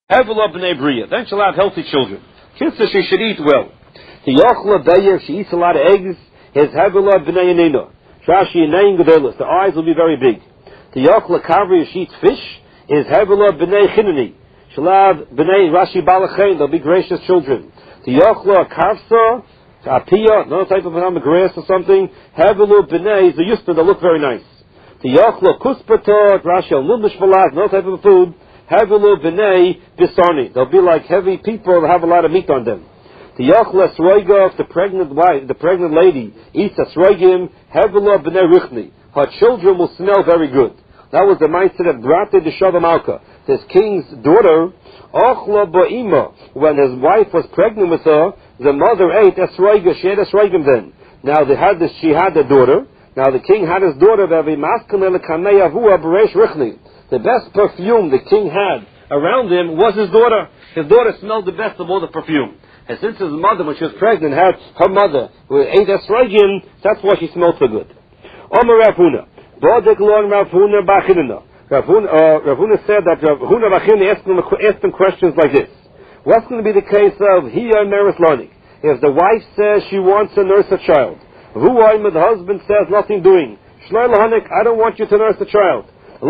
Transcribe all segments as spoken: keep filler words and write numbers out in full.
Hevel b'nei bria. Then she'll have healthy children. Kitzur, she should eat well. The yochla beyer, she eats a lot of eggs. His hevel b'nei yanina. Shashi yanein gedolos. The eyes will be very big. The yochla kavri, she eats fish. His hevel b'nei chinani. She'll have b'nei Rashi balachain. They'll be gracious children. The yochla kavsa, apia, another type of banana grass or something. Hevel b'nei the yusta. They look very nice. The yochla kuspatot, Rashi al nubish balaz, another type of food. Havelu b'nei bisarni. They'll be like heavy people that have a lot of meat on them. The yachla sroiga, if the pregnant wife, the pregnant lady eats a sroigim, havelu b'nei richni. Her children will smell very good. That was the mindset of Brate de Shavamalka. This king's daughter, ochla ba'ima, when his wife was pregnant with her, the mother ate a sroiga. She ate a sroigim then. Now they had this, she had a daughter. Now the king had his daughter, ve'vi maskan elekanei avua b'reish richni. The best perfume the king had around him was his daughter. His daughter smelled the best of all the perfume. And since his mother, when she was pregnant, had her mother who ate esrogin, that's why she smelled so good. Omer Rav Huna. Bodek long Rav Huna b'achinina. Rav Huna said that Rav Huna b'achinina asked him, asked him questions like this. What's going to be the case of hiya meris lanik? If the wife says she wants to nurse a child, Vu'ayim, the husband says nothing doing. Shloi lahanik, I don't want you to nurse the child. We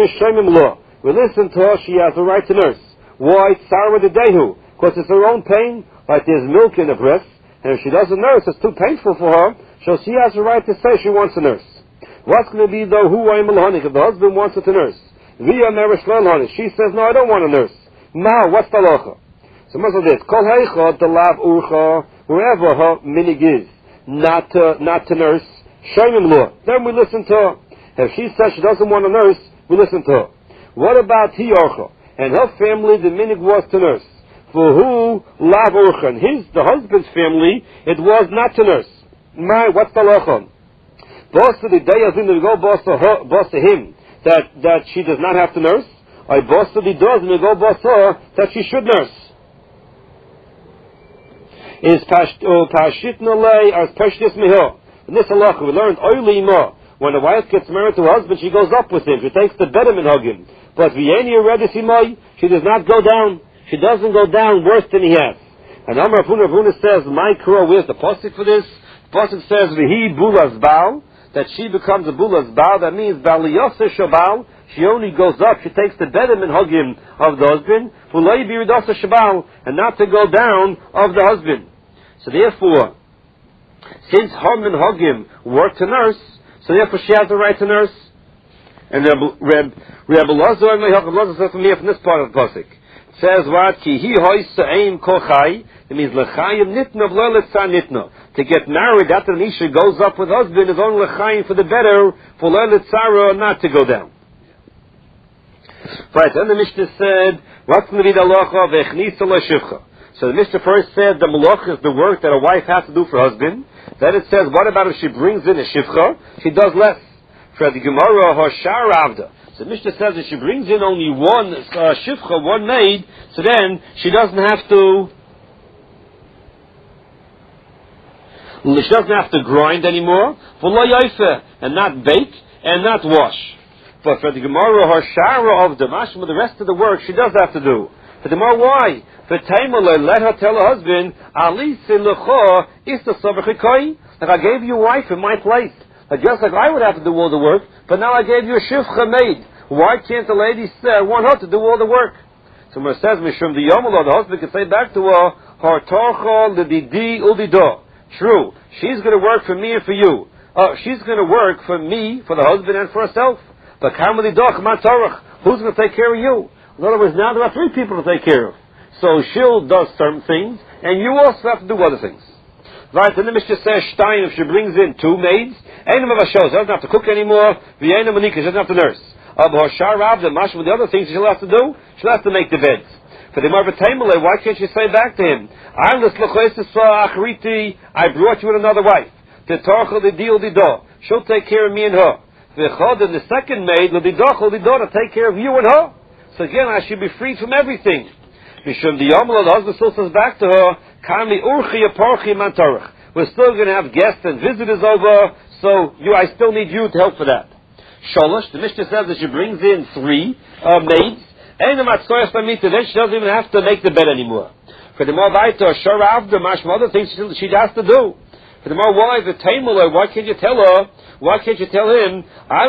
listen to her, she has the right to nurse. Why? Tzara dedehu. Because it's her own pain, like there's milk in the breast, and if she doesn't nurse, it's too painful for her, so she has the right to say she wants to nurse. What's going to be though, hu I'm if the husband wants her to nurse? Via meresh she says, no, I don't want to nurse. Now, what's the locha? So most of this, kol heicha, the lav urcha, wherever her minig is, not to, not to nurse, shemim lo. Then we listen to her. If she says she doesn't want to nurse, we listen to her. What about Hiyorcha? And her family, the minig was to nurse. For who? Lav Urcha. And his, the husband's family, it was not to nurse. My, what's the locha? Boss to the day as in the go boss to her, boss to him, that, that she does not have to nurse. Or boss to the does and the go boss to her, that she should nurse. Is Pashit Nolei, as Pashtis Mihor. In this halacha, we learned Oili Ma. When a wife gets married to a husband, she goes up with him. She takes the betterment hugim. But Vieni Redisimoy, she does not go down. She doesn't go down worse than he has. And Amar Avuna Avuna says, my crow, where's the pasuk for this? The pasuk says, Vihi Bulas Baal, that she becomes a Bulas Baal. That means Baliyasa Shabal. She only goes up. She takes the betterment hugim of the husband. Fulay Biridasa Shabal, and not to go down of the husband. So therefore, since Hum and hugim work to nurse, so therefore she has the right to nurse. And Reb Elazar and Reb Elazar says from here from this part of the pasuk. It says what? Ki hi hoysa aim kol chai. It means lechayim nitna v'lo letzah nitna. To get married after an isha goes up with husband is only lechayim for the better, for lo letzara not to go down. Right, then the Mishnah said, what's going to be the halacha v'echnisa l'shivcha? So the Mishnah first said the malach is the work that a wife has to do for husband. Then it says, what about if she brings in a shivcha? She does less. For the Gemara, her shar avda. So the Mishnah says if she brings in only one uh, shivcha, one maid, so then she doesn't have to, she doesn't have to grind anymore, for lo yoife, and not bake, and not wash. But for the Gemara, her shara of the mashma, the rest of the work she does have to do. For the Gemara, why? For Taimala, let her tell her husband, Ali silucho is the sabachikoi. Like I gave you a wife in my place. Like just like I would have to do all the work, but now I gave you a shivcha maid. Why can't the lady say, I want her to do all the work? So when it says, Mishum the Yomala, the husband can say back to her, Har torcha l'didi uldido. True, she's going to work for me and for you. Uh, she's going to work for me, for the husband, and for herself. But kamalidoch matarach, who's going to take care of you? In other words, now there are three people to take care of. So she'll does certain things, and you also have to do other things. Right, and the Mishnah says, Stein, if she brings in two maids, Einam of Ashos, doesn't have to cook anymore, Vienna Monika, she doesn't have to nurse. Of Hoshar Rav, the Mash, with the other things she'll have to do, she'll have to make the beds. For the Marva Taimale, why can't she say back to him, I brought you in another wife. The Torchel, the deal, the door. She'll take care of me and her. The Chod, and the second maid, the Dochel, the daughter, take care of you and her. So again, I should be freed from everything. Mishum the Yomala, the husband still says back to her, Kami urchi aparchi mantarach. We're still going to have guests and visitors over, so you, I still need you to help for that. Sholosh, the Mishnah says that she brings in three uh, maids. Then she doesn't even have to make the bed anymore. For the more Vaita, Shara Avda, Mashma, other things she has to do. For the more why, the Taimula, why can't you tell her? Why can't you tell him? I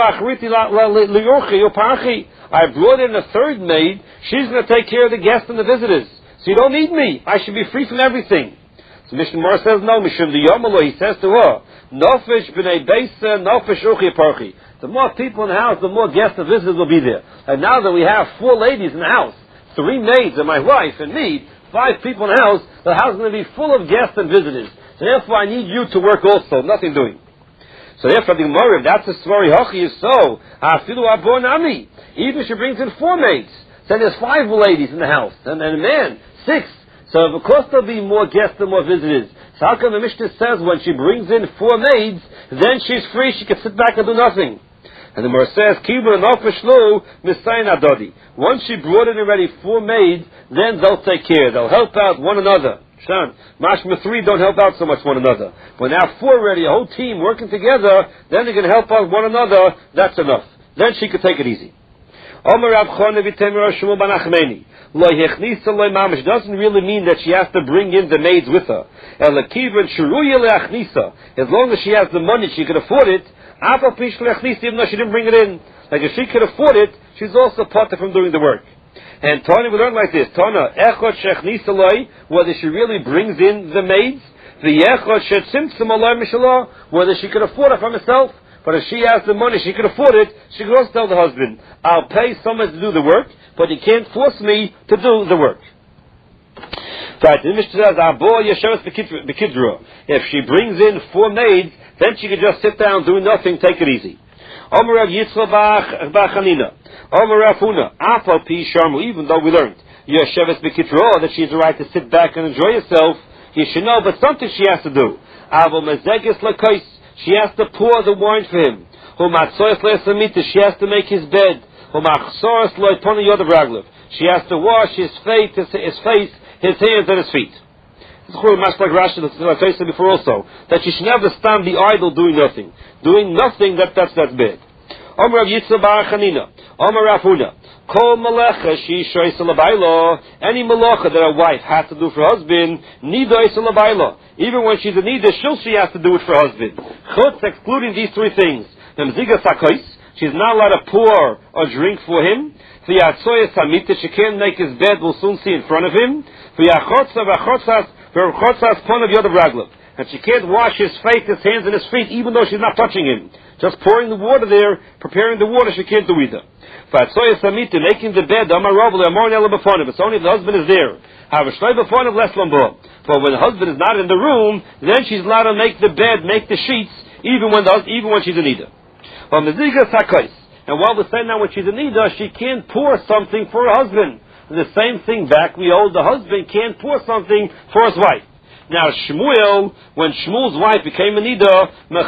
brought in a third maid. She's going to take care of the guests and the visitors. So you don't need me. I should be free from everything. So Mishnah Mor says no. Mishum the Yomalo, he says to her, Nofish b'nei beisa, Nofish uchi parchi. The more people in the house, the more guests and visitors will be there. And now that we have four ladies in the house, three maids and my wife and me, five people in the house, the house is going to be full of guests and visitors. So therefore I need you to work also, nothing doing. So therefore the Gemara, if that's a story, Hochi is so, Afilu Abon Ami. Even if she brings in four maids, then there's five ladies in the house, and, and a man, six. So of course there'll be more guests and more visitors. So how come the Mishnah says when she brings in four maids, then she's free, she can sit back and do nothing? And the Gemara says, Kibur Nofeshlu Misayin Adodi. Once she brought in already four maids, then they'll take care. They'll help out one another. Shan, Mashma three don't help out so much one another. But now four already, a whole team working together, then they can help out one another, that's enough. Then she can take it easy. Omer Rav Chona v'Temer Shmuel ben Achmeni. Lo hechnisa lo mamish doesn't really mean that she has to bring in the maids with her. Elakivan shuruya leachnisa. As long as she has the money, she can afford it. Afal pish leachnisa, even though she didn't bring it in. Like if she can afford it, she's also parted from doing the work. And Tana, we learn like this. Tana, echot shechnisa loy, whether she really brings in the maids. The echot shetzimtzim alay mishalah, whether she can afford it from herself. But if she has the money, she can afford it, she can also tell the husband, I'll pay someone to do the work, but you can't force me to do the work. Right, the Mishnah says, if she brings in four maids, then she can just sit down, do nothing, take it easy. Omer Rav Yitzchak bar Chanina, Omer Rav Huna, Afal pi sharmu, even though we learned, Yesheves b'kitro, that she has the right to sit back and enjoy herself, you should know, but something she has to do. Avol mezegis lakais, she has to pour the wine for him. She has to make his bed. She has to wash his face, his, his face, his hands, and his feet. It's much like Rashi, like I said before also, that she should never stand the idle doing nothing. Doing nothing, that, that's, that's bad. Omer Rav Yitzchak bar Chanina, Omer Rav Huna, Kol melecha she shoysa l'baylo. Any melecha that a wife has to do for her husband, nidoysa l'baylo. Even when she's a nida, still she has to do it for her husband. Chutz, excluding these three things. Memziga sakois, she's not allowed to pour or drink for him. V'yatzoyes hamita, she can't make his bed, we'll soon see in front of him. V'yachotza v'chotzas v'chotzas pon of yodav raglav. And she can't wash his face, his hands, and his feet, even though she's not touching him. Just pouring the water there, preparing the water, she can't do either. Making the bed, it's only if the husband is there. But when the husband is not in the room, then she's allowed to make the bed, make the sheets, even when the, even when she's in Nida. And while we're saying now when she's in Nida, she can't pour something for her husband. And the same thing back, we hold the husband can't pour something for his wife. Now Shmuel, when Shmuel's wife became a nida,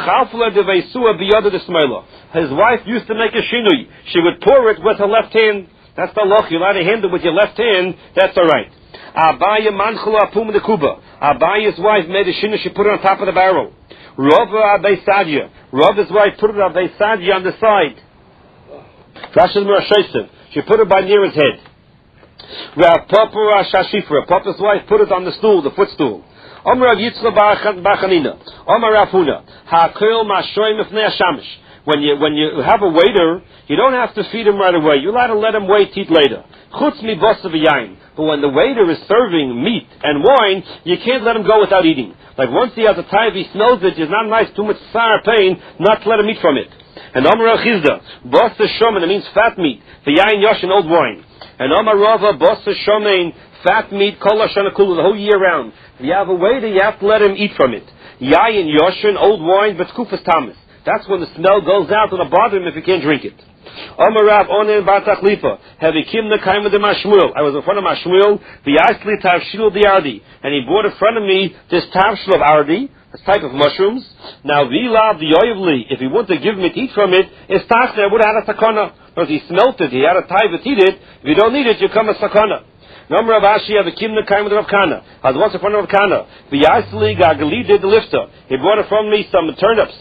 his wife used to make a shinui. She would pour it with her left hand. That's the loch. You're allowed to handle it with your left hand. That's all right. Abaya manchula apum de kuba. Abaya's wife made a shinui. She put it on top of the barrel. Rava abay sadya. Rava's wife put it abay sadya on the side. She put it by near his head. Rav Papa Shashifra. Papa's wife put it on the stool, the footstool. Omer Rav Yitzchak bar Chanina, Omer Rav Huna, Ha'kel Mashoim Ifnei Hashamish. When you when you have a waiter, you don't have to feed him right away. You're allowed to let him wait, eat later. Chutz mi bosav yain. But when the waiter is serving meat and wine, you can't let him go without eating. Like once he has a time, he smells it, it's not nice, too much sour pain, not to let him eat from it. And Omer Rav Chizda, bosav shomen, it means fat meat. The yain yosh and old wine. And Omer Rava, bosav shomen, fat meat, kol hashana kula, the whole year round. If you have a waiter, you have to let him eat from it. Yayin, yoshin, old wine, but kufas tamas. That's when the smell goes out and it'll bother him if he can't drink it. Omer Rav Onen bar Tachlifa, Hevikim Nekaima de Mashmuel. I was in front of Mashmuel, V'yasli tavshil diardi, and he brought in front of me this tavshil of ardi, this type of mushrooms. Now V'lav v'yoyevli, if he wanted to give me to eat from it, it's tachne, I would have had a sakana. Because he smelt it, he had a time to eat it. If you don't need it, you come a sakana. Nom Rav Ashi have a kimna kaim with Rav Kana. I was once in front of Rav Kana. V'yasli gagali did the lifter. He brought it from me some turnips.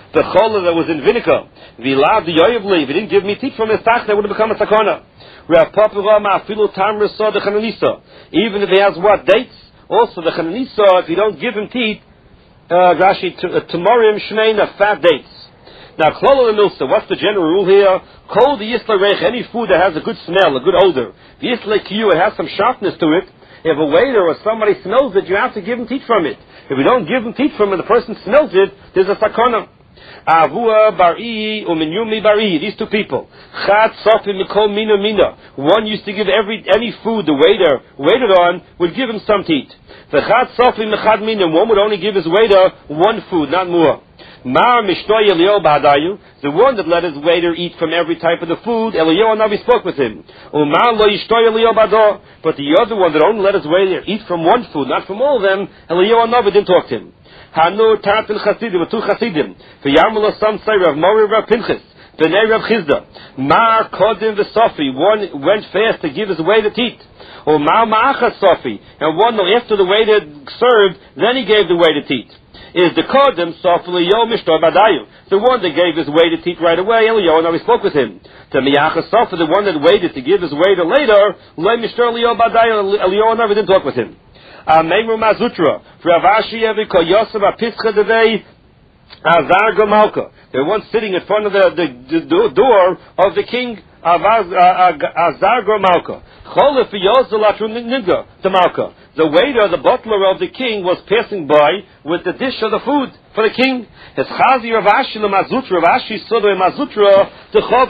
The chola that was in vinegar. V'ilad yoyevli. If he didn't give me teat from his tach, that would have become a sakona. Rav Papa Rama afilu tamra sa the chananisa. Even if he has what dates, also the chananisa, if you don't give him teat, uh, Rashi tamorim shneina fat dates. Now, klola milsa. What's the general rule here? Kol the yisla reich. Any food that has a good smell, a good odor. The yisla kiyu, it has some sharpness to it. If a waiter or somebody smells it, you have to give him teat from it. If you don't give him teat from it, the person smells it, there's a sakona. Avua bari uminyumi bari. These two people. Chad sofi mikol mina mina. One used to give every any food the waiter waited on would give him some teat. The chad sofi mechad mina. One would only give his waiter one food, not more. Mar mishtoy Eliyahu b'hadayu, the one that let his waiter eat from every type of the food, Eliyahu Navi spoke with him. Umar lo yishtoy Eliyahu b'hadayu, but the other one that only let his waiter eat from one food, not from all of them, Eliyahu Navi didn't talk to him. Hanu tartin chasidim, two chasidim, v'yamul asam say Rav Mori Rav Pinchas, b'nei Rav Chizda. Mar kodim v'sofi, one went fast to give his waiter teat. Umar ma'achas sofi, and one after the waiter served, then he gave the waiter teat. Is the Kodim Sofli Yo Mishtor Badayu, the one that gave his waiter teat right away, Eliyahu, and we spoke with him. To Miyachas Sofa, the one that waited to give his waiter later, Le Mishtor Leo Badayu, Eliyahu never didn't talk with him. Ameimu Mazutra, Ravashi Evi Koyosef Apischa Devei Azar Gomalka. They were once sitting in front of the, the, the door of the king Azar Gomalka. Cholef Yozalatru Ninga, the Malka. The waiter, the butler of the king, was passing by with the dish of the food for the king. His chazi Ravashi le Mazutra, Ravashi saw the Mazutra, the